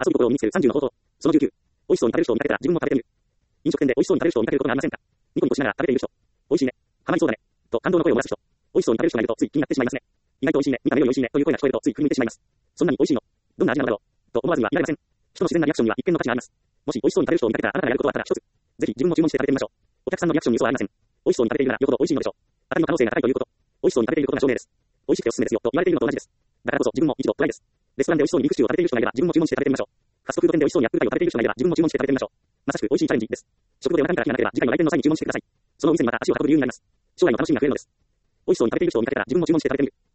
遊び心を身につける30の方法。その19。美味しそうに食べる人を見かけたら自分も食べてみる。飲食店で美味しそうに食べる人を見かけることがありませんか？ニコニコしながら食べている人。美味しいね。ハマりそうだね。と感動の声を漏らす人。美味しそうに食べる人がいるとつい気になってしまいますね。意外と美味しいね。見た目より美味しいね。という声が聞こえるとつい振り向いてしまいます。そんなに美味しいの？どんな味なのだろうと思わずにはいられません。人の自然なリアクションには一見の価値があります。もし美味しそうに食べる人を見かけたらあなたがやることはただ一つ。ぜひ自分も注文して食べてみましょう。お客さんのリアクションに嘘はありません。美味しそうに食べているならよほど美味しいのでしょう。当たりの可能性が高いということ。美味しそうに食べていることが証明です。美味しくておすすめですよと言われているのと同じです。だからこそ自分も一度トライです。レストランで美味しそうにビーフシチューを食べている人がいれば自分も注文して食べてみましょう。ファストフード店で美味しそうにアップルパイを食べている人がいれば自分も注文して食べてみましょう。まさしく美味しいチャレンジです。食後でお腹から火が出れば次回の来店の際に注文してください。そのお店にまた足を運ぶ理由になります。将来の楽しみが増えるのです。美味しそうに食べている人を見かけたら自分も注文して食べてみる。